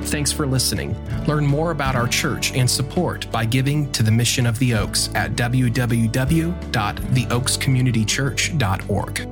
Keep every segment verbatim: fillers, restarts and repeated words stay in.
Thanks for listening. Learn more about our church and support by giving to the Mission of the Oaks at w w w dot the oaks community church dot org.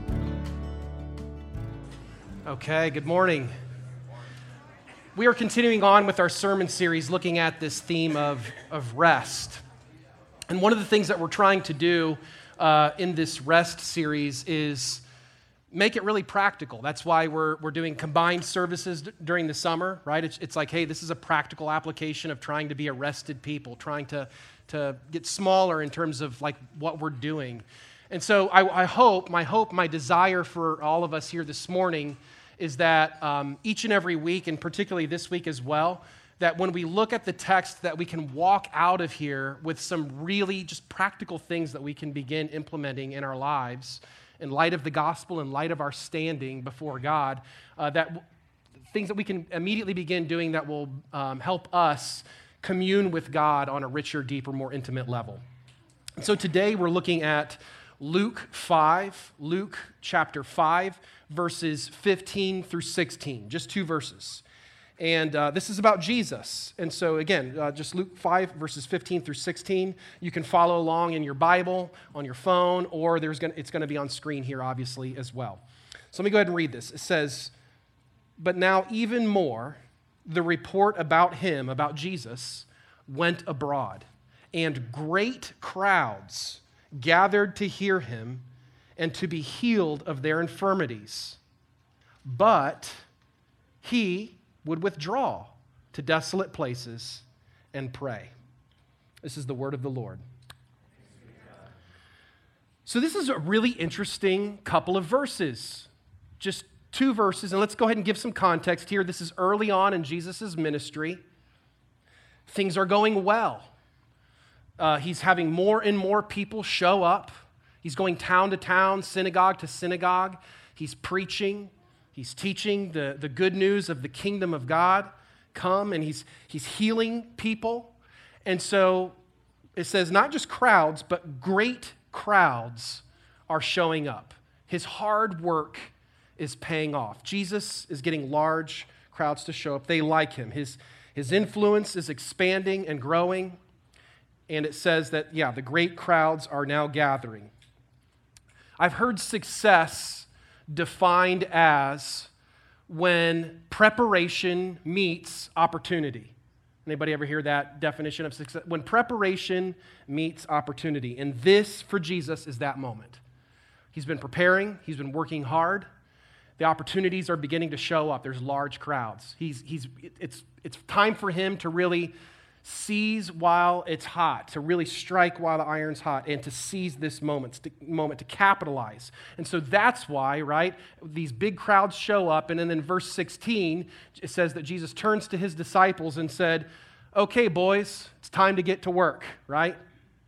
Okay, good morning. We are continuing on with our sermon series looking at this theme of, of rest. And one of the things that we're trying to do uh, in this rest series is make it really practical. That's why we're we're doing combined services d- during the summer, right? It's, it's like, hey, this is a practical application of trying to be a rested people, trying to, to get smaller in terms of like what we're doing. And so I, I hope, my hope, my desire for all of us here this morning is that um, each and every week, and particularly this week as well, that when we look at the text, that we can walk out of here with some really just practical things that we can begin implementing in our lives in light of the gospel, in light of our standing before God, uh, that w- things that we can immediately begin doing that will um, help us commune with God on a richer, deeper, more intimate level. And so today we're looking at Luke five, Luke chapter five, verses fifteen through sixteen, just two verses. And uh, this is about Jesus. And so again, uh, just Luke five, verses fifteen through sixteen. You can follow along in your Bible, on your phone, or there's gonna, it's going to be on screen here, obviously, as well. So let me go ahead and read this. It says, "But now even more, the report about him," about Jesus, "went abroad, and great crowds gathered to hear him and to be healed of their infirmities. But he would withdraw to desolate places and pray." This is the word of the Lord. So this is a really interesting couple of verses, just two verses, and let's go ahead and give some context here. This is early on in Jesus' ministry. Things are going well. Uh, he's having more and more people show up. He's going town to town, synagogue to synagogue. He's preaching. He's teaching the, the good news of the kingdom of God come, and he's, he's healing people. And so it says not just crowds, but great crowds are showing up. His hard work is paying off. Jesus is getting large crowds to show up. They like him. His, his influence is expanding and growing. And it says that, yeah, the great crowds are now gathering. I've heard success defined as when preparation meets opportunity. Anybody ever hear that definition of success? When preparation meets opportunity. And this, for Jesus, is that moment. He's been preparing. He's been working hard. The opportunities are beginning to show up. There's large crowds. He's, he's, it's, it's time for him to really seize while it's hot, to really strike while the iron's hot, and to seize this moment, to, moment, to capitalize. And so that's why, right, these big crowds show up, and then in verse sixteen, it says that Jesus turns to his disciples and said, "Okay, boys, it's time to get to work," right?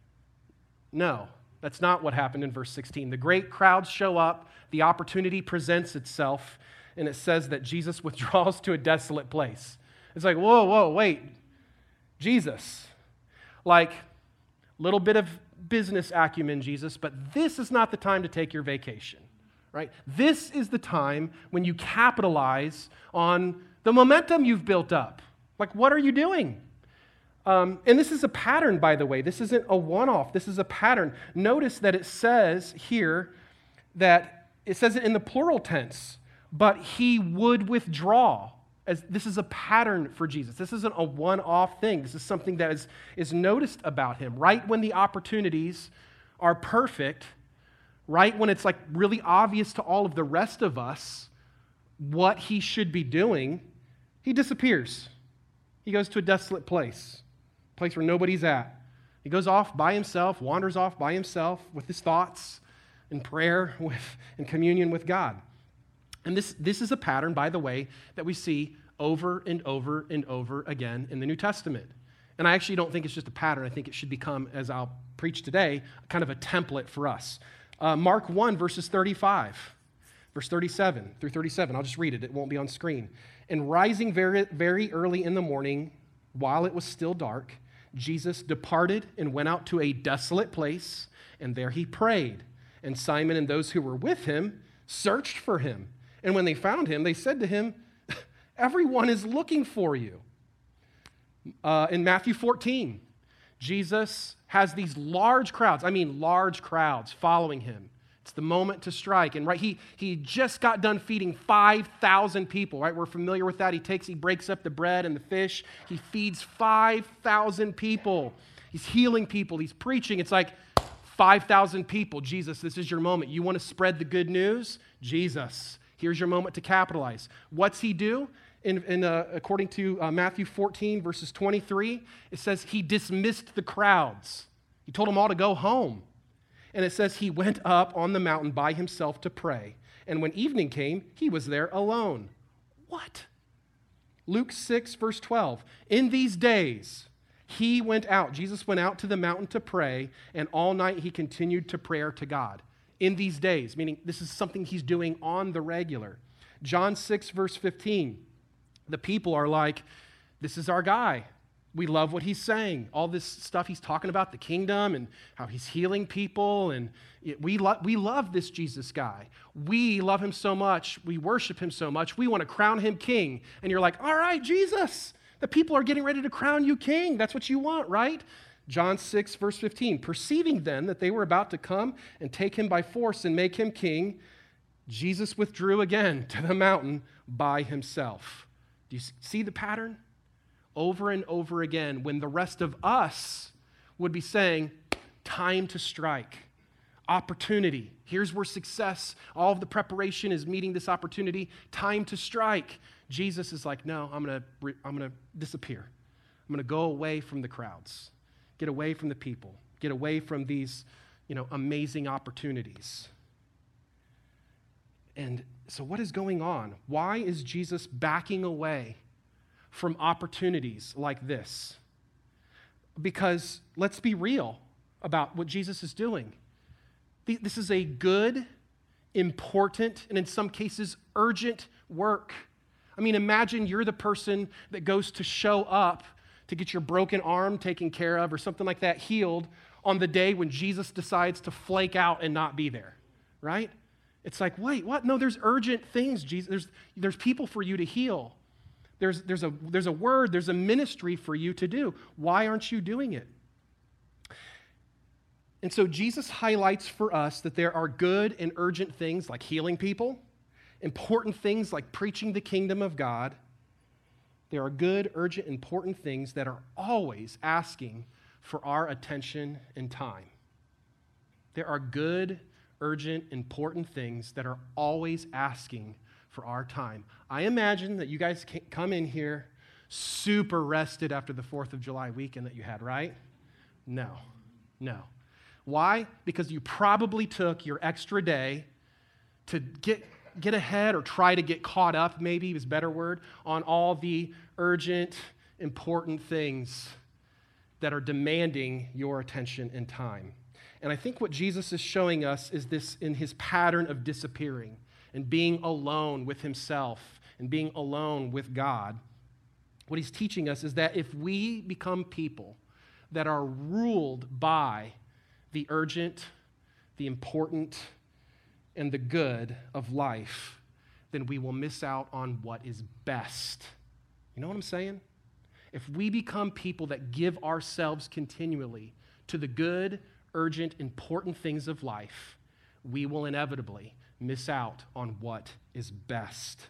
No, that's not what happened in verse sixteen. The great crowds show up, the opportunity presents itself, and it says that Jesus withdraws to a desolate place. It's like, whoa, whoa, wait. Jesus, like, little bit of business acumen, Jesus, but this is not the time to take your vacation, right? This is the time when you capitalize on the momentum you've built up. Like, what are you doing? Um, and this is a pattern, by the way. This isn't a one-off. This is a pattern. Notice that it says here that it says it in the plural tense, but he would withdraw. As this is a pattern for Jesus. This isn't a one-off thing. This is something that is, is noticed about him. Right when the opportunities are perfect, right when it's like really obvious to all of the rest of us what he should be doing, he disappears. He goes to a desolate place, a place where nobody's at. He goes off by himself, wanders off by himself with his thoughts in prayer, with in communion with God. And this, this is a pattern, by the way, that we see over and over and over again in the New Testament. And I actually don't think it's just a pattern. I think it should become, as I'll preach today, kind of a template for us. Uh, Mark one, verses thirty-five, verse thirty-seven through thirty-seven. I'll just read it. It won't be on screen. "And rising very, very early in the morning, while it was still dark, Jesus departed and went out to a desolate place, and there he prayed. And Simon and those who were with him searched for him. And when they found him, they said to him, Everyone is looking for you. Uh, in Matthew fourteen, Jesus has these large crowds, I mean large crowds following him. It's the moment to strike. And right, he, he just got done feeding five thousand people, right? We're familiar with that. He takes, he breaks up the bread and the fish. He feeds five thousand people. He's healing people. He's preaching. It's like five thousand people. Jesus, this is your moment. You want to spread the good news? Jesus, here's your moment to capitalize. What's he do? In, in, uh, according to uh, Matthew fourteen, verses twenty-three, it says he dismissed the crowds. He told them all to go home. And it says he went up on the mountain by himself to pray. And when evening came, he was there alone. What? Luke six, verse twelve. In these days, he went out. Jesus went out to the mountain to pray, and all night he continued to prayer to God. In these days, meaning this is something he's doing on the regular. John six, verse fifteen. The people are like, this is our guy. We love what he's saying. All this stuff he's talking about, the kingdom and how he's healing people. And it, we, lo- we love this Jesus guy. We love him so much. We worship him so much. We want to crown him king. And you're like, all right, Jesus, the people are getting ready to crown you king. That's what you want, right? John six, verse fifteen. Perceiving then that they were about to come and take him by force and make him king, Jesus withdrew again to the mountain by himself. Do you see the pattern? Over and over again, when the rest of us would be saying, time to strike, opportunity. Here's where success, all of the preparation is meeting this opportunity, time to strike. Jesus is like, no, I'm going to I'm going to disappear. I'm going to go away from the crowds, get away from the people, get away from these, you know, amazing opportunities. And so what is going on? Why is Jesus backing away from opportunities like this? Because let's be real about what Jesus is doing. This is a good, important, and in some cases, urgent work. I mean, imagine you're the person that goes to show up to get your broken arm taken care of or something like that healed on the day when Jesus decides to flake out and not be there, right? It's like, wait, what? No, there's urgent things, Jesus. There's, there's people for you to heal. There's, there's, a, there's a word, there's a ministry for you to do. Why aren't you doing it? And so Jesus highlights for us that there are good and urgent things like healing people, important things like preaching the kingdom of God. There are good, urgent, important things that are always asking for our attention and time. There are good, urgent, important things that are always asking for our time. I imagine that you guys come in here super rested after the fourth of July weekend that you had, right? No, no. Why? Because you probably took your extra day to get, get ahead or try to get caught up, maybe is a better word, on all the urgent, important things that are demanding your attention and time. And I think what Jesus is showing us is this in his pattern of disappearing and being alone with himself and being alone with God. What he's teaching us is that if we become people that are ruled by the urgent, the important, and the good of life, then we will miss out on what is best. You know what I'm saying? If we become people that give ourselves continually to the good, urgent, important things of life, we will inevitably miss out on what is best.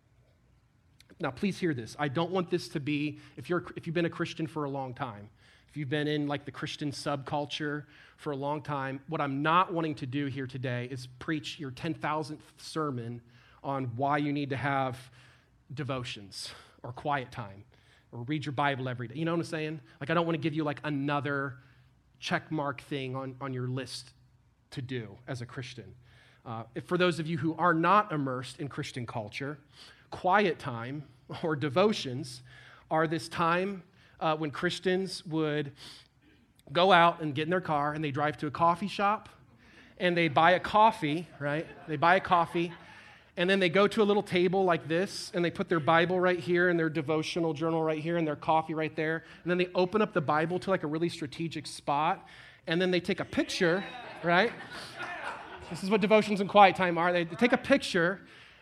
Now, please hear this. I don't want this to be, if you're if you've been a Christian for a long time, if you've been in like the Christian subculture for a long time, what I'm not wanting to do here today is preach your ten thousandth sermon on why you need to have devotions or quiet time or read your Bible every day. You know what I'm saying? Like, I don't want to give you like another check mark thing on, on your list to do as a Christian. Uh, if for those of you who are not immersed in Christian culture, quiet time or devotions are this time uh, when Christians would go out and get in their car and they drive to a coffee shop and they buy a coffee, right? They buy a coffee and then they go to a little table like this and they put their Bible right here and their devotional journal right here and their coffee right there. And then they open up the Bible to like a really strategic spot and then they take a picture, right? This is what devotions and quiet time are. They take a picture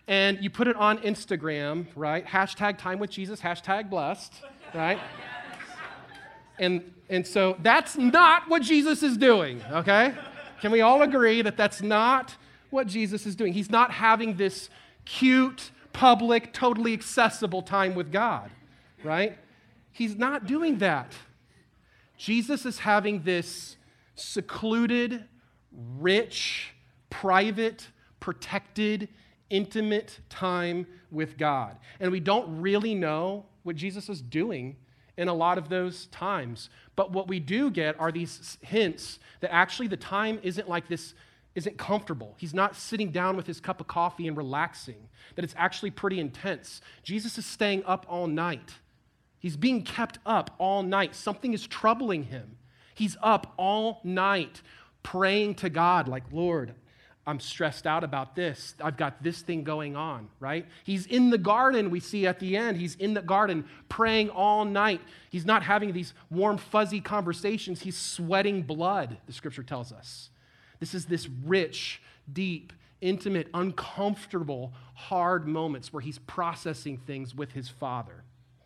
and you put it on Instagram, right? Hashtag time with Jesus, hashtag blessed, right? And, and so that's not what Jesus is doing, okay? Can we all agree that that's not what Jesus is doing? He's not having this cute, public, totally accessible time with God, right? He's not doing that. Jesus is having this secluded, rich, private, protected, intimate time with God. And we don't really know what Jesus is doing in a lot of those times. But what we do get are these hints that actually the time isn't like this, isn't comfortable. He's not sitting down with his cup of coffee and relaxing, that it's actually pretty intense. Jesus is staying up all night. He's being kept up all night. Something is troubling him. He's up all night praying to God like, Lord, I'm stressed out about this. I've got this thing going on, right? He's in the garden, we see at the end. He's in the garden praying all night. He's not having these warm, fuzzy conversations. He's sweating blood, the scripture tells us. This is this rich, deep, intimate, uncomfortable, hard moments where he's processing things with his Father.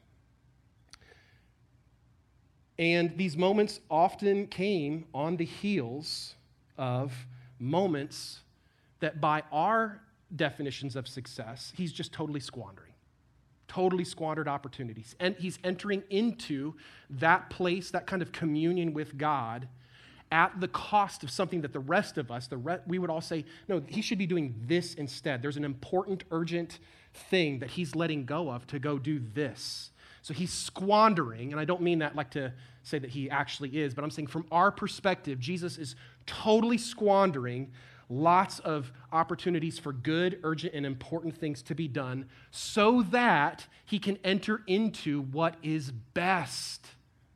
And these moments often came on the heels of moments that by our definitions of success, he's just totally squandering. Totally squandered opportunities. And he's entering into that place, that kind of communion with God at the cost of something that the rest of us, the re- we would all say, no, he should be doing this instead. There's an important, urgent thing that he's letting go of to go do this. So he's squandering, and I don't mean that like to say that he actually is, but I'm saying from our perspective, Jesus is totally squandering lots of opportunities for good, urgent, and important things to be done so that he can enter into what is best.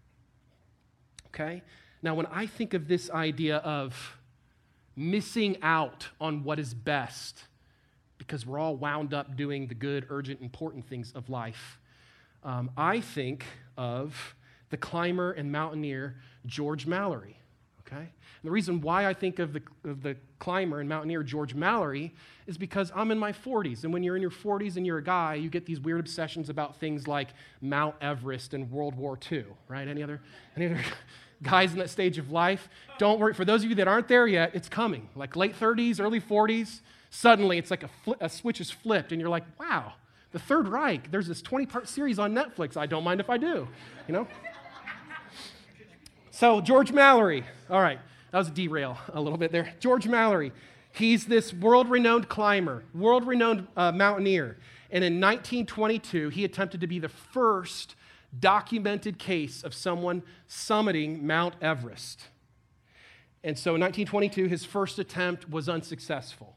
Okay? Now, when I think of this idea of missing out on what is best because we're all wound up doing the good, urgent, important things of life, um, I think of the climber and mountaineer George Mallory. Okay? And the reason why I think of the, of the climber and mountaineer George Mallory is because I'm in my forties, and when you're in your forties and you're a guy, you get these weird obsessions about things like Mount Everest and World War Two, right? Any other, any other guys in that stage of life? Don't worry. For those of you that aren't there yet, it's coming. Like late thirties, early forties, suddenly it's like a, fli- a switch is flipped, and you're like, wow, the Third Reich, there's this twenty-part series on Netflix. I don't mind if I do, you know? So George Mallory, all right, that was a derail a little bit there. George Mallory, he's this world-renowned climber, world-renowned uh, mountaineer. And in nineteen twenty-two, he attempted to be the first documented case of someone summiting Mount Everest. And so in nineteen twenty-two, his first attempt was unsuccessful.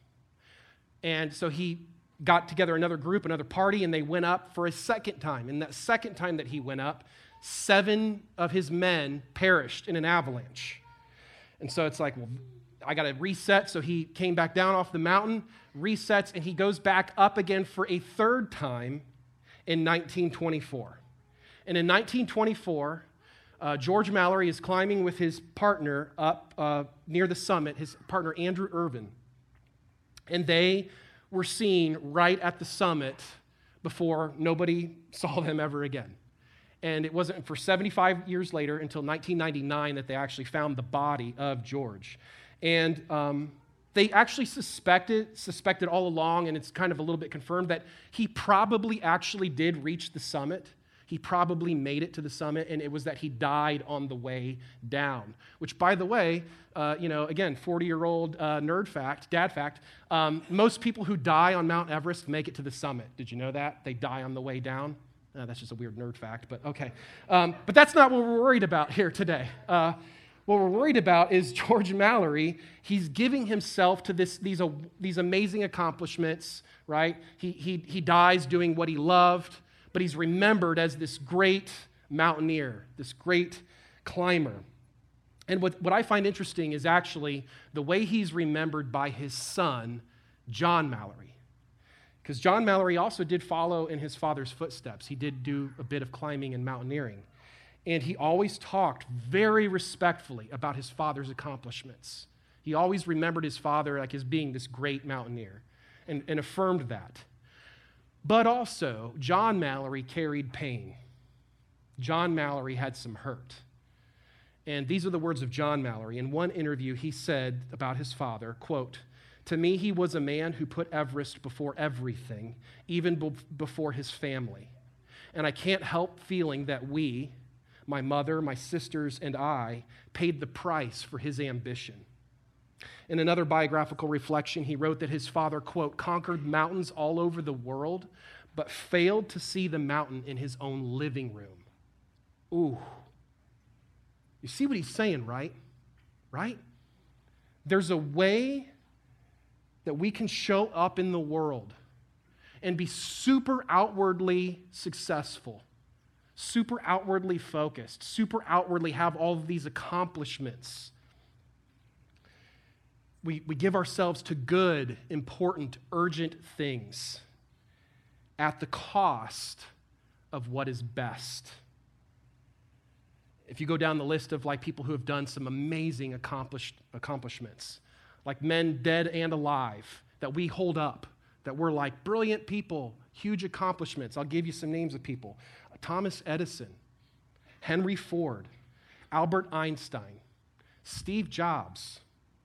And so he got together another group, another party, and they went up for a second time. And that second time that he went up, seven of his men perished in an avalanche. And so it's like, well, I got to reset. So he came back down off the mountain, resets, and he goes back up again for a third time in nineteen twenty-four. And in nineteen twenty-four, uh, George Mallory is climbing with his partner up uh, near the summit, his partner Andrew Irvin. And they were seen right at the summit before nobody saw them ever again. And it wasn't for seventy-five years later, until nineteen ninety-nine, that they actually found the body of George. And um, they actually suspected, suspected all along, and it's kind of a little bit confirmed, that he probably actually did reach the summit. He probably made it to the summit, and it was that he died on the way down. Which, by the way, uh, you know, again, forty-year-old uh, nerd fact, dad fact, um, most people who die on Mount Everest make it to the summit. Did you know that? They die on the way down. Uh, that's just a weird nerd fact, but okay. Um, but that's not what we're worried about here today. Uh, what we're worried about is George Mallory. He's giving himself to this, these, uh, these amazing accomplishments, right? He, he, he dies doing what he loved, but he's remembered as this great mountaineer, this great climber. And what, what I find interesting is actually the way he's remembered by his son, John Mallory. Because John Mallory also did follow in his father's footsteps. He did do a bit of climbing and mountaineering. And he always talked very respectfully about his father's accomplishments. He always remembered his father like as being this great mountaineer and, and affirmed that. But also, John Mallory carried pain. John Mallory had some hurt. And these are the words of John Mallory. In one interview, he said about his father, quote, "To me, he was a man who put Everest before everything, even be- before his family. And I can't help feeling that we, my mother, my sisters, and I, paid the price for his ambition." In another biographical reflection, he wrote that his father, quote, "conquered mountains all over the world, but failed to see the mountain in his own living room." Ooh. You see what he's saying, right? Right? There's a way that we can show up in the world and be super outwardly successful, super outwardly focused, super outwardly have all of these accomplishments. We, we give ourselves to good, important, urgent things at the cost of what is best. If you go down the list of like people who have done some amazing accomplished accomplishments, like men dead and alive that we hold up, that we're like brilliant people, huge accomplishments. I'll give you some names of people. Thomas Edison, Henry Ford, Albert Einstein, Steve Jobs,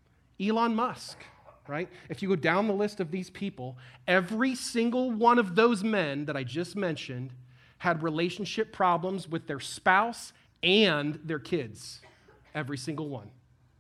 Elon Musk, right? If you go down the list of these people, every single one of those men that I just mentioned had relationship problems with their spouse and their kids. Every single one.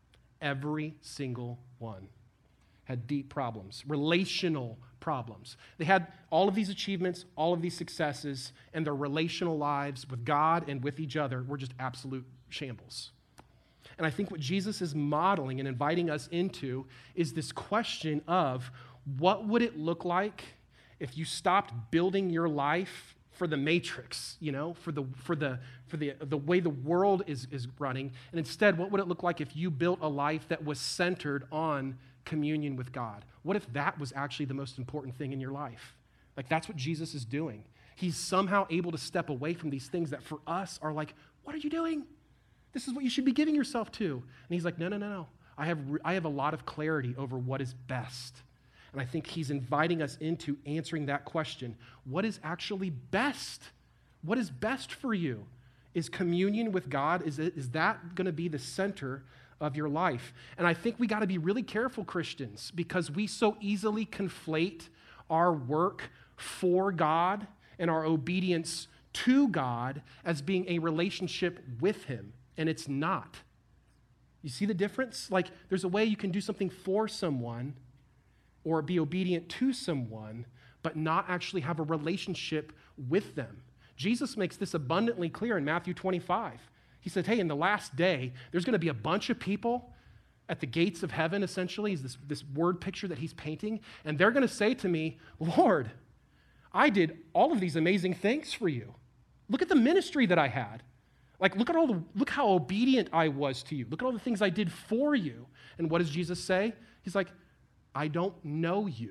Every single one had deep problems, relational problems. They had all of these achievements, all of these successes, and their relational lives with God and with each other were just absolute shambles. And I think what Jesus is modeling and inviting us into is this question of what would it look like if you stopped building your life for the matrix, you know, for the for the for the the way the world is is running, and instead, what would it look like if you built a life that was centered on communion with God? What if that was actually the most important thing in your life? Like that's what Jesus is doing. He's somehow able to step away from these things that for us are like, what are you doing? This is what you should be giving yourself to. And he's like, no, no, no, no. I have I have a lot of clarity over what is best. And I think he's inviting us into answering that question. What is actually best? What is best for you? Is communion with God, is, it, is that going to be the center of your life? And I think we got to be really careful, Christians, because we so easily conflate our work for God and our obedience to God as being a relationship with him, and it's not. You see the difference? Like, there's a way you can do something for someone or be obedient to someone, but not actually have a relationship with them. Jesus makes this abundantly clear in Matthew twenty-five. He said, hey, in the last day, there's going to be a bunch of people at the gates of heaven, essentially, is this, this word picture that he's painting, and they're going to say to me, Lord, I did all of these amazing things for you. Look at the ministry that I had. Like, look at all the, look how obedient I was to you. Look at all the things I did for you. And what does Jesus say? He's like, I don't know you.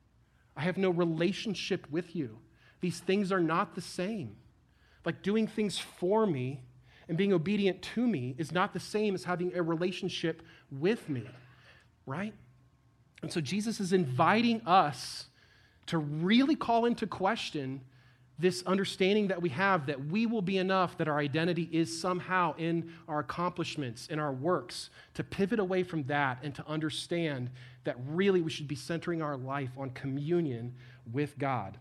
I have no relationship with you. These things are not the same. Like doing things for me and being obedient to me is not the same as having a relationship with me, right? And so Jesus is inviting us to really call into question this understanding that we have that we will be enough, that our identity is somehow in our accomplishments, in our works, to pivot away from that and to understand that really we should be centering our life on communion with God.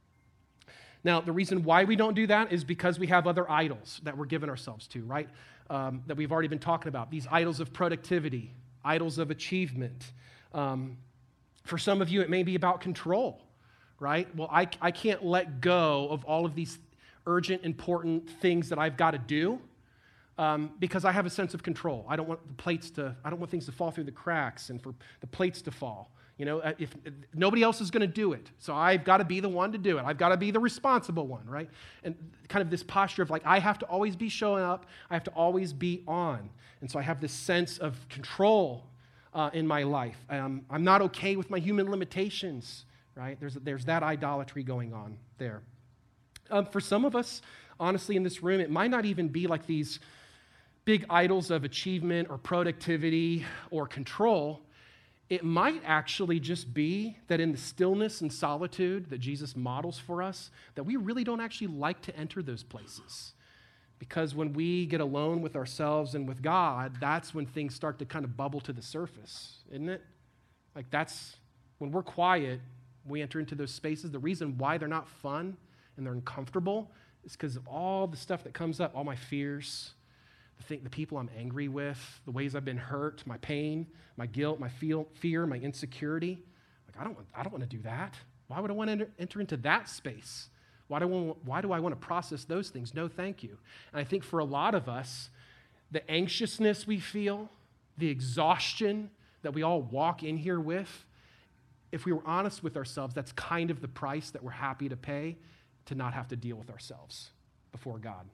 Now, the reason why we don't do that is because we have other idols that we're giving ourselves to, right? Um, that we've already been talking about. These idols of productivity, idols of achievement. Um, for some of you, it may be about control, right? Well, I, I can't let go of all of these urgent, important things that I've got to do um, because I have a sense of control. I don't want the plates to, I don't want things to fall through the cracks and for the plates to fall. You know, if, if nobody else is going to do it, so I've got to be the one to do it. I've got to be the responsible one, right? And kind of this posture of like, I have to always be showing up. I have to always be on. And so I have this sense of control uh, in my life. Um, I'm not okay with my human limitations, right? There's, there's that idolatry going on there. Um, for some of us, honestly, in this room, it might not even be like these big idols of achievement or productivity or control. it might actually just be that in the stillness and solitude that Jesus models for us, that we really don't actually like to enter those places. Because when we get alone with ourselves and with God, that's when things start to kind of bubble to the surface, isn't it? Like that's, when we're quiet, we enter into those spaces. The reason why they're not fun and they're uncomfortable is because of all the stuff that comes up, all my fears, the, thing, the people I'm angry with, the ways I've been hurt, my pain, my guilt, my feel, fear, my insecurity. Like, I don't, I don't want to do that. Why would I want to enter, enter into that space? Why do, I want, why do I want to process those things? No, thank you. And I think for a lot of us, the anxiousness we feel, the exhaustion that we all walk in here with, if we were honest with ourselves, that's kind of the price that we're happy to pay to not have to deal with ourselves before God.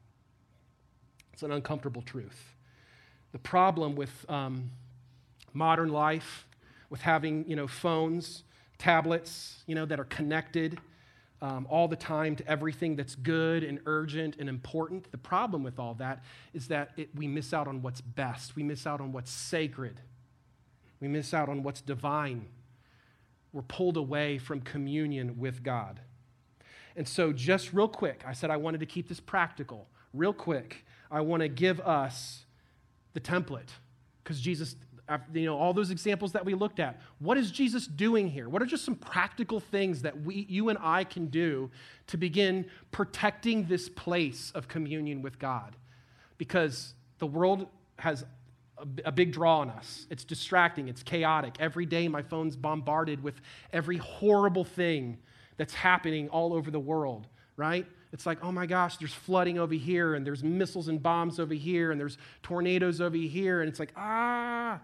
It's an uncomfortable truth. The problem with um, modern life, with having, you know, phones, tablets, you know, that are connected um, all the time to everything that's good and urgent and important. The problem with all that is that it, we miss out on what's best. We miss out on what's sacred. We miss out on what's divine. We're pulled away from communion with God. And so just real quick, I said I wanted to keep this practical. Real quick, I want to give us the template because Jesus, you know, all those examples that we looked at, what is Jesus doing here? What are just some practical things that we, you and I can do to begin protecting this place of communion with God? Because the world has a, a big draw on us. It's distracting. It's chaotic. Every day my phone's bombarded with every horrible thing that's happening all over the world, right? It's like, oh my gosh, there's flooding over here, and there's missiles and bombs over here, and there's tornadoes over here, and it's like, ah,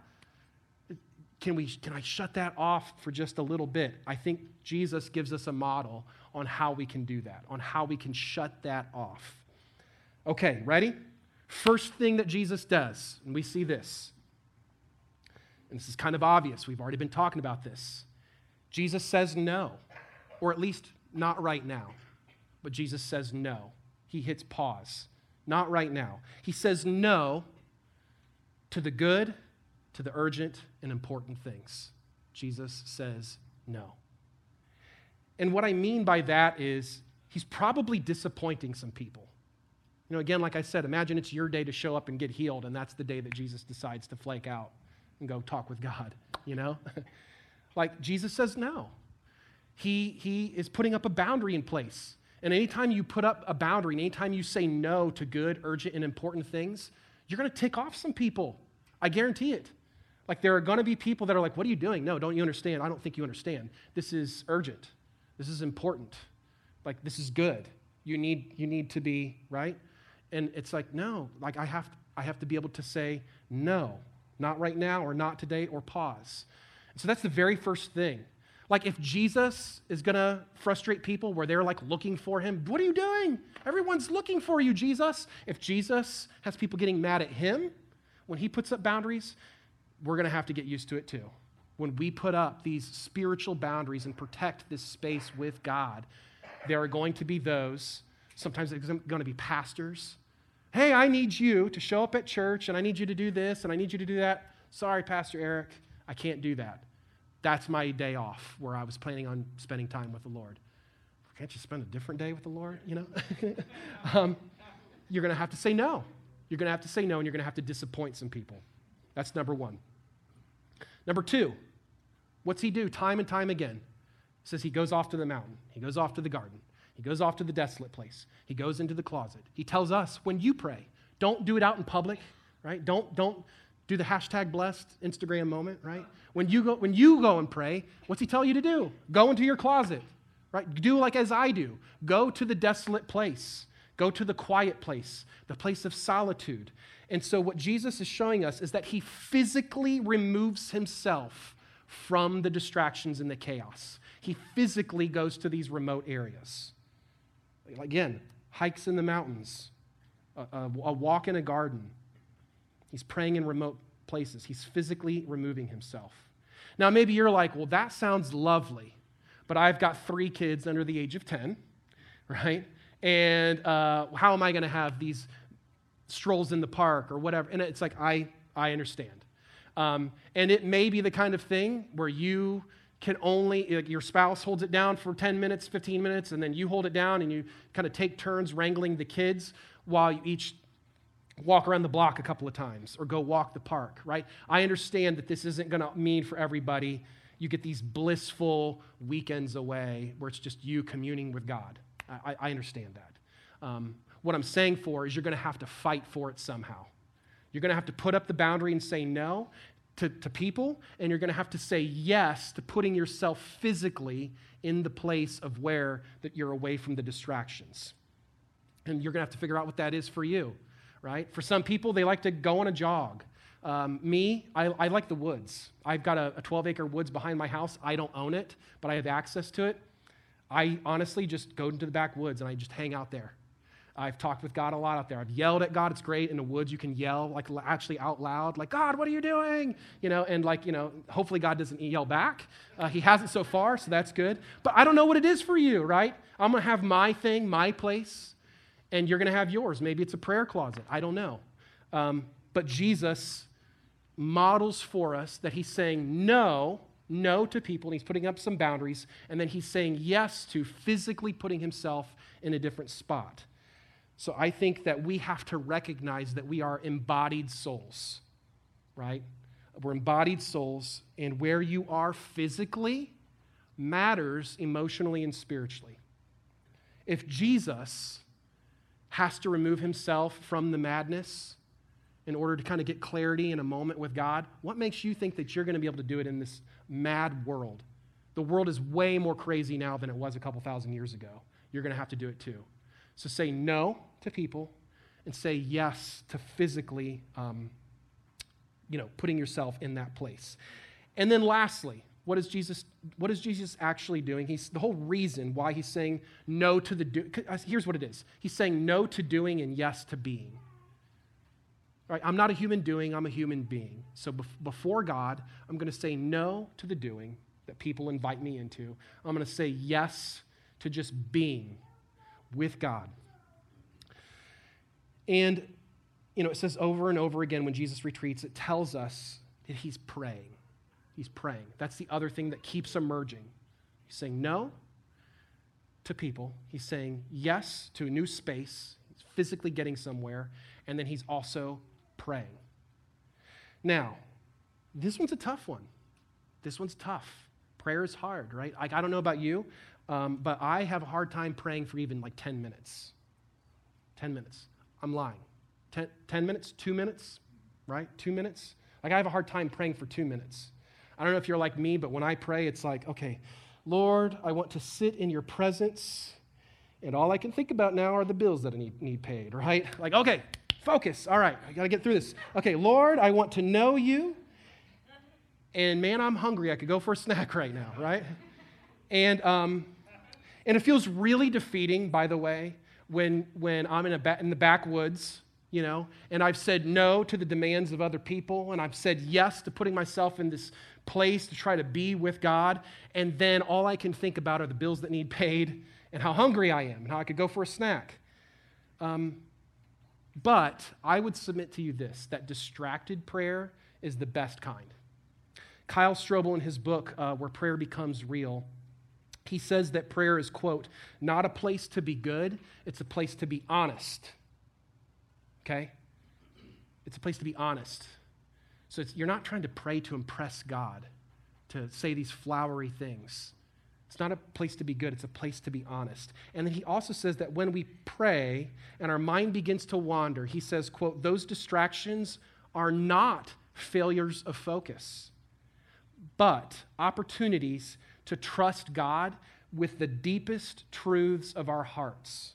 can we? Can I shut that off for just a little bit? I think Jesus gives us a model on how we can do that, on how we can shut that off. Okay, ready? First thing that Jesus does, and we see this, and this is kind of obvious. We've already been talking about this. Jesus says no, or at least not right now. But Jesus says no. He hits pause. Not right now. He says no to the good, to the urgent, and important things. Jesus says no. And what I mean by that is he's probably disappointing some people. You know, again, like I said, imagine it's your day to show up and get healed, and that's the day that Jesus decides to flake out and go talk with God, you know? Like, Jesus says no. He, he is putting up a boundary in place. And anytime you put up a boundary, and anytime you say no to good, urgent, and important things, you're going to tick off some people. I guarantee it. Like, there are going to be people that are like, what are you doing? No, don't you understand? I don't think you understand. This is urgent. This is important. Like, this is good. You need, you need to be, right? And it's like, no, like I have, I have to be able to say no, not right now, or not today, or pause. And so that's the very first thing. Like, if Jesus is going to frustrate people where they're like looking for him, what are you doing? Everyone's looking for you, Jesus. If Jesus has people getting mad at him when he puts up boundaries, we're going to have to get used to it too. When we put up these spiritual boundaries and protect this space with God, there are going to be those, sometimes it's going to be pastors. Hey, I need you to show up at church, and I need you to do this, and I need you to do that. Sorry, Pastor Eric, I can't do that. That's my day off where I was planning on spending time with the Lord. Can't you spend a different day with the Lord, you know? um, you're going to have to say no. You're going to have to say no, and you're going to have to disappoint some people. That's number one. Number two, what's he do time and time again? He says he goes off to the mountain. He goes off to the garden. He goes off to the desolate place. He goes into the closet. He tells us, when you pray, don't do it out in public, right? Don't, don't do the hashtag blessed Instagram moment, right? When you go, when you go and pray, what's he tell you to do? Go into your closet, right? Do like as I do. Go to the desolate place. Go to the quiet place, the place of solitude. And so what Jesus is showing us is that he physically removes himself from the distractions and the chaos. He physically goes to these remote areas. Again, hikes in the mountains, a, a, a walk in a garden. He's praying in remote places. He's physically removing himself. Now, maybe you're like, well, that sounds lovely, but I've got three kids under the age of ten, right? And uh, how am I going to have these strolls in the park or whatever? And it's like, I, I understand. Um, and it may be the kind of thing where you can only, like your spouse holds it down for ten minutes, fifteen minutes, and then you hold it down and you kind of take turns wrangling the kids while you each walk around the block a couple of times or go walk the park, right? I understand that this isn't going to mean for everybody you get these blissful weekends away where it's just you communing with God. I, I understand that. Um, what I'm saying for is you're going to have to fight for it somehow. You're going to have to put up the boundary and say no to, to people, and you're going to have to say yes to putting yourself physically in the place of where that you're away from the distractions. And you're going to have to figure out what that is for you, right? For some people, they like to go on a jog. Um, me, I, I like the woods. I've got a twelve-acre woods behind my house. I don't own it, but I have access to it. I honestly just go into the backwoods and I just hang out there. I've talked with God a lot out there. I've yelled at God. It's great. In the woods, you can yell, like actually out loud, like, God, what are you doing? You know, and like, you know, hopefully God doesn't yell back. Uh, he hasn't so far, so that's good. But I don't know what it is for you, right? I'm going to have my thing, my place, and you're going to have yours. Maybe it's a prayer closet. I don't know. Um, but Jesus models for us that he's saying no, no to people, and he's putting up some boundaries, and then he's saying yes to physically putting himself in a different spot. So I think that we have to recognize that we are embodied souls, right? We're embodied souls, and where you are physically matters emotionally and spiritually. If Jesus has to remove himself from the madness in order to kind of get clarity in a moment with God, what makes you think that you're going to be able to do it in this mad world? The world is way more crazy now than it was a couple thousand years ago. You're going to have to do it too. So say no to people and say yes to physically, um, you know, putting yourself in that place. And then lastly, what is Jesus, what is Jesus actually doing? He's, the whole reason why he's saying no to the, do, here's what it is. He's saying no to doing and yes to being. Right? I'm not a human doing, I'm a human being. So bef- before God, I'm going to say no to the doing that people invite me into. I'm going to say yes to just being with God. And, you know, it says over and over again when Jesus retreats, it tells us that he's praying. He's praying. That's the other thing that keeps emerging. He's saying no to people. He's saying yes to a new space. He's physically getting somewhere. And then he's also praying. Now, this one's a tough one. This one's tough. Prayer is hard, right? I, I don't know about you, um, but I have a hard time praying for even like ten minutes. ten minutes. I'm lying. ten, ten minutes, two minutes, right? Two minutes. Like I have a hard time praying for two minutes. I don't know if you're like me, but when I pray, it's like, okay, Lord, I want to sit in your presence, and all I can think about now are the bills that I need, need paid, right? Like, okay, focus. All right, I got to get through this. Okay, Lord, I want to know you, and man, I'm hungry. I could go for a snack right now, right? And um, and it feels really defeating, by the way, when when I'm in a ba- in the backwoods, you know, and I've said no to the demands of other people, and I've said yes to putting myself in this place to try to be with God, and then all I can think about are the bills that need paid and how hungry I am and how I could go for a snack. Um, but I would submit to you this, that distracted prayer is the best kind. Kyle Strobel, in his book, uh, Where Prayer Becomes Real, he says that prayer is, quote, not a place to be good, it's a place to be honest. Okay? It's a place to be honest. So it's, you're not trying to pray to impress God, to say these flowery things. It's not a place to be good, it's a place to be honest. And then he also says that when we pray and our mind begins to wander, he says, quote, those distractions are not failures of focus, but opportunities to trust God with the deepest truths of our hearts.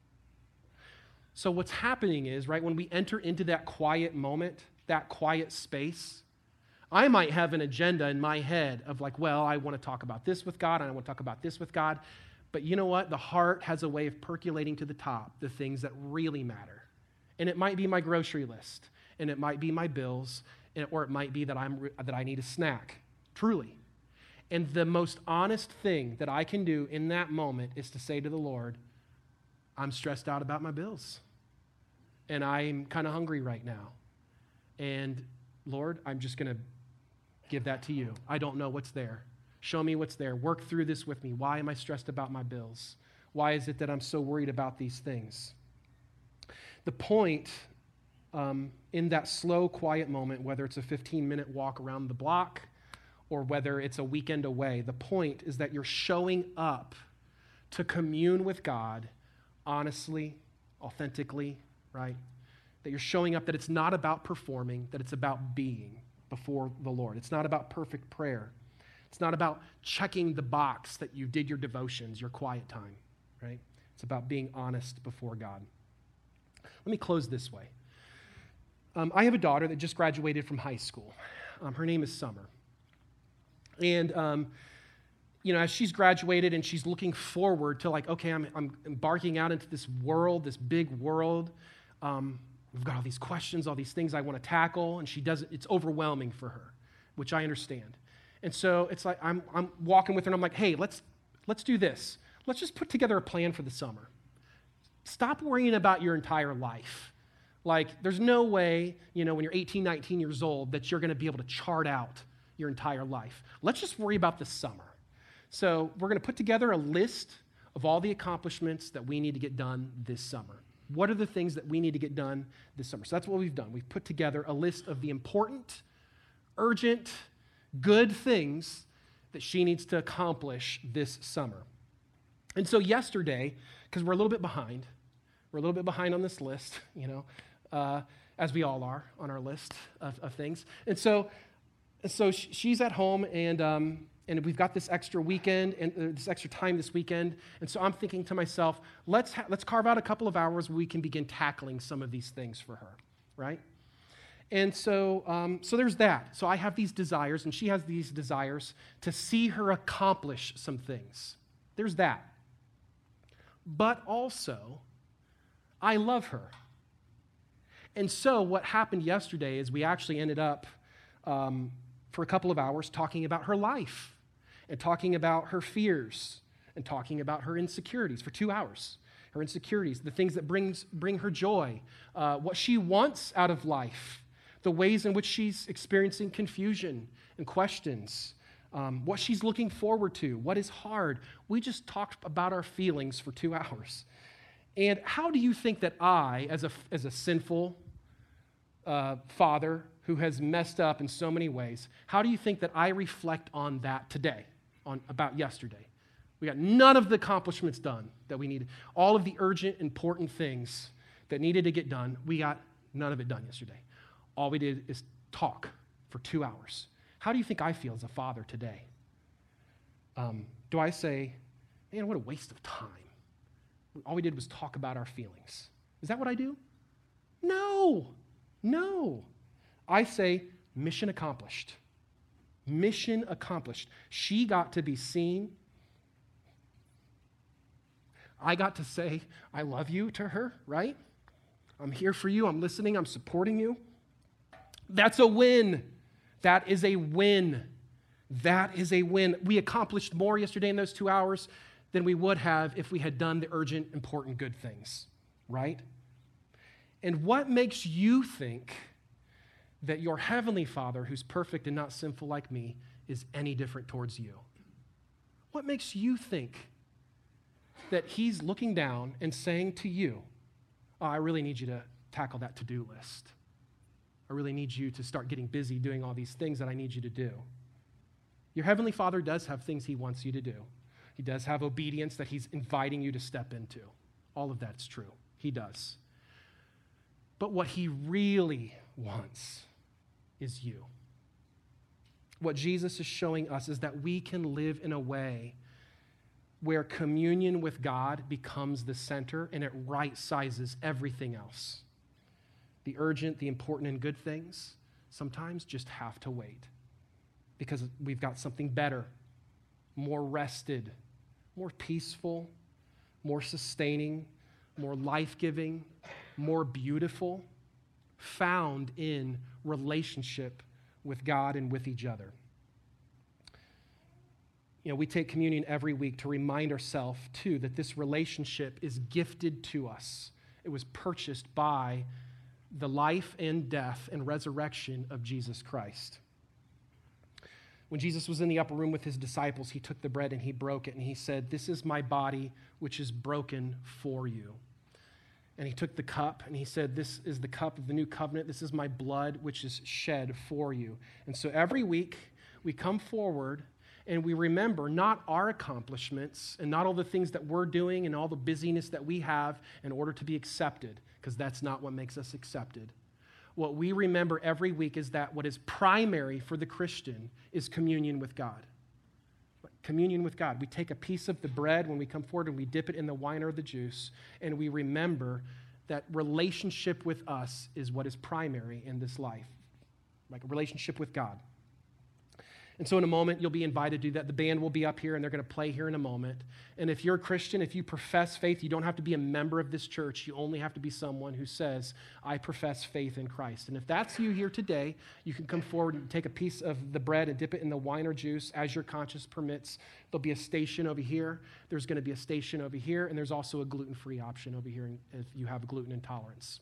So what's happening is, right, when we enter into that quiet moment, that quiet space, I might have an agenda in my head of like, well, I want to talk about this with God, and I want to talk about this with God. But you know what? The heart has a way of percolating to the top, the things that really matter. And it might be my grocery list, and it might be my bills, and, or it might be that I'm that I need a snack, truly. And the most honest thing that I can do in that moment is to say to the Lord, I'm stressed out about my bills, and I'm kind of hungry right now. And Lord, I'm just going to give that to you. I don't know what's there. Show me what's there. Work through this with me. Why am I stressed about my bills? Why is it that I'm so worried about these things? The point um, in that slow, quiet moment, whether it's a fifteen-minute walk around the block or whether it's a weekend away, the point is that you're showing up to commune with God honestly, authentically, right? That you're showing up that it's not about performing, that it's about being before the Lord. It's not about perfect prayer. It's not about checking the box that you did your devotions, your quiet time, right? It's about being honest before God. Let me close this way. Um, I have a daughter that just graduated from high school. Um, her name is Summer. And, um, you know, as she's graduated and she's looking forward to like, okay, I'm, I'm embarking out into this world, this big world. Um, we've got all these questions, all these things I want to tackle, and she does it. It's overwhelming for her, which I understand. And so it's like I'm, I'm walking with her, and I'm like, hey, let's let's do this. Let's just put together a plan for the summer. Stop worrying about your entire life. Like, there's no way, you know, when you're eighteen, nineteen years old, that you're going to be able to chart out your entire life. Let's just worry about the summer. So we're going to put together a list of all the accomplishments that we need to get done this summer. What are the things that we need to get done this summer? So that's what we've done. We've put together a list of the important, urgent, good things that she needs to accomplish this summer. And so yesterday, because we're a little bit behind, we're a little bit behind on this list, you know, uh, as we all are on our list of, of things. And so, so she's at home, and um, and we've got this extra weekend and uh, this extra time this weekend. And so I'm thinking to myself, let's ha- let's carve out a couple of hours where we can begin tackling some of these things for her, right? And so, um, so there's that. So I have these desires, and she has these desires to see her accomplish some things. There's that. But also, I love her. And so what happened yesterday is we actually ended up um, for a couple of hours talking about her life and talking about her fears and talking about her insecurities for two hours. Her insecurities, the things that brings bring her joy, uh, what she wants out of life, the ways in which she's experiencing confusion and questions, um, what she's looking forward to, what is hard. We just talked about our feelings for two hours. And how do you think that I, as a, as a sinful uh, father who has messed up in so many ways, how do you think that I reflect on that today, on about yesterday? We got none of the accomplishments done that we needed. All of the urgent, important things that needed to get done, we got none of it done yesterday. All we did is talk for two hours. How do you think I feel as a father today? Um, do I say, man, what a waste of time? All we did was talk about our feelings. Is that what I do? No, no. I say, mission accomplished. Mission accomplished. She got to be seen. I got to say, I love you to her, right? I'm here for you. I'm listening. I'm supporting you. That's a win. That is a win. That is a win. We accomplished more yesterday in those two hours than we would have if we had done the urgent, important, good things, right? And what makes you think that your heavenly Father, who's perfect and not sinful like me, is any different towards you? What makes you think that he's looking down and saying to you, oh, I really need you to tackle that to-do list. I really need you to start getting busy doing all these things that I need you to do. Your heavenly Father does have things he wants you to do. He does have obedience that he's inviting you to step into. All of that's true. He does. But what he really wants is you. What Jesus is showing us is that we can live in a way where communion with God becomes the center and it right-sizes everything else. The urgent, the important, and good things sometimes just have to wait because we've got something better, more rested, more peaceful, more sustaining, more life-giving, more beautiful, found in relationship with God and with each other. You know, we take communion every week to remind ourselves, too, that this relationship is gifted to us. It was purchased by the life and death and resurrection of Jesus Christ. When Jesus was in the upper room with his disciples, he took the bread and he broke it and he said, "This is my body, which is broken for you." And he took the cup and he said, "This is the cup of the new covenant. This is my blood, which is shed for you." And so every week we come forward and we remember not our accomplishments and not all the things that we're doing and all the busyness that we have in order to be accepted, because that's not what makes us accepted. What we remember every week is that what is primary for the Christian is communion with God. Communion with God. We take a piece of the bread when we come forward and we dip it in the wine or the juice, and we remember that relationship with us is what is primary in this life, like a relationship with God. And so in a moment, you'll be invited to do that. The band will be up here, and they're going to play here in a moment. And if you're a Christian, if you profess faith, you don't have to be a member of this church. You only have to be someone who says, "I profess faith in Christ." And if that's you here today, you can come forward and take a piece of the bread and dip it in the wine or juice as your conscience permits. There'll be a station over here. There's going to be a station over here, and there's also a gluten-free option over here if you have gluten intolerance.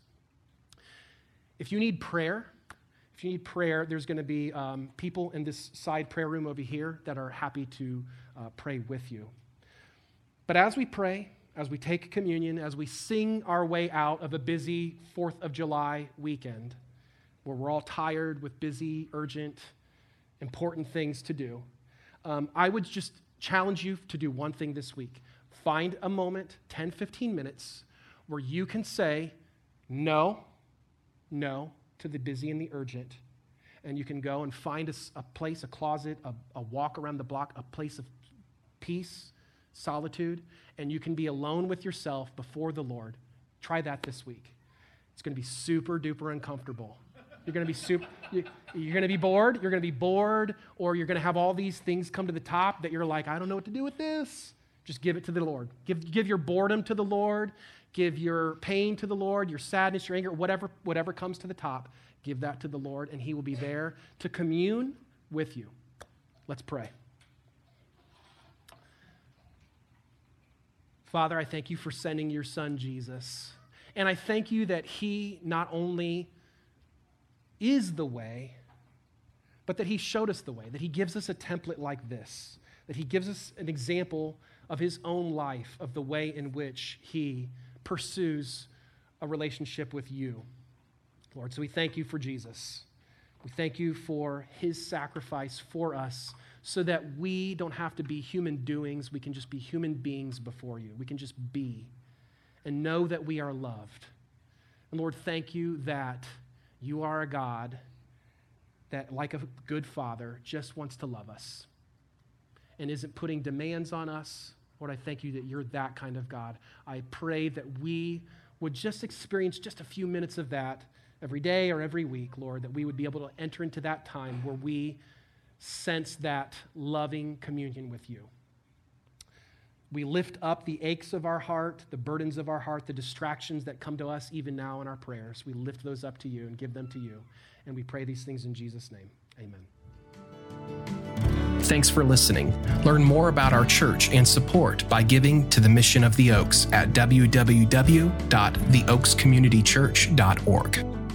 If you need prayer, If you need prayer, there's going to be um, people in this side prayer room over here that are happy to uh, pray with you. But as we pray, as we take communion, as we sing our way out of a busy fourth of July weekend, where we're all tired with busy, urgent, important things to do, um, I would just challenge you to do one thing this week. Find a moment, ten, fifteen minutes, where you can say no, no, to the busy and the urgent, and you can go and find a, a place, a closet, a, a walk around the block, a place of peace, solitude, and you can be alone with yourself before the Lord. Try that this week. It's going to be super duper uncomfortable. You're going to be super, you, you're going to be bored, you're going to be bored, or you're going to have all these things come to the top that you're like, I don't know what to do with this. Just give it to the Lord. Give, give your boredom to the Lord. Give your pain to the Lord, your sadness, your anger, whatever, whatever comes to the top, give that to the Lord, and he will be there to commune with you. Let's pray. Father, I thank you for sending your son, Jesus. And I thank you that he not only is the way, but that he showed us the way, that he gives us a template like this, that he gives us an example of his own life, of the way in which he pursues a relationship with you, Lord. So we thank you for Jesus. We thank you for his sacrifice for us so that we don't have to be human doings. We can just be human beings before you. We can just be and know that we are loved. And Lord, thank you that you are a God that, like a good father, just wants to love us and isn't putting demands on us. Lord, I thank you that you're that kind of God. I pray that we would just experience just a few minutes of that every day or every week, Lord, that we would be able to enter into that time where we sense that loving communion with you. We lift up the aches of our heart, the burdens of our heart, the distractions that come to us even now in our prayers. We lift those up to you and give them to you. And we pray these things in Jesus' name. Amen. Thanks for listening. Learn more about our church and support by giving to the Mission of the Oaks at w w w dot the oaks community church dot org.